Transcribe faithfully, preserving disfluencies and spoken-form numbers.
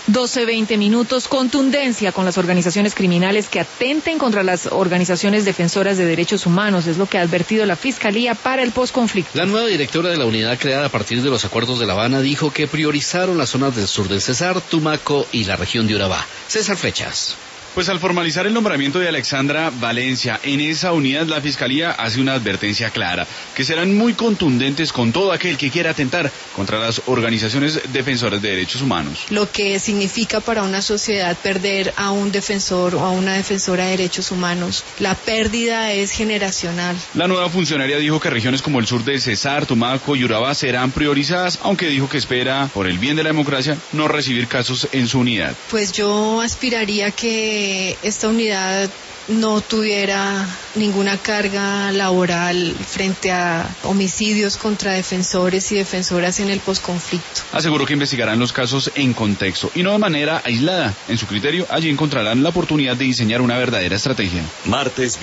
doce veinte minutos, contundencia con las organizaciones criminales que atenten contra las organizaciones defensoras de derechos humanos, es lo que ha advertido la Fiscalía para el posconflicto. La nueva directora de la unidad creada a partir de los acuerdos de La Habana dijo que priorizaron las zonas del sur del Cesar, Tumaco y la región de Urabá. César Flechas. Pues al formalizar el nombramiento de Alexandra Valencia en esa unidad, la Fiscalía hace una advertencia clara, que serán muy contundentes con todo aquel que quiera atentar contra las organizaciones defensoras de derechos humanos. Lo que significa para una sociedad perder a un defensor o a una defensora de derechos humanos. La pérdida es generacional. La nueva funcionaria dijo que regiones como el sur de Cesar, Tumaco y Urabá serán priorizadas, aunque dijo que espera, por el bien de la democracia, no recibir casos en su unidad. Pues yo aspiraría que esta unidad no tuviera ninguna carga laboral frente a homicidios contra defensores y defensoras en el posconflicto. Aseguró que investigarán los casos en contexto y no de manera aislada. En su criterio, allí encontrarán la oportunidad de diseñar una verdadera estrategia. Martes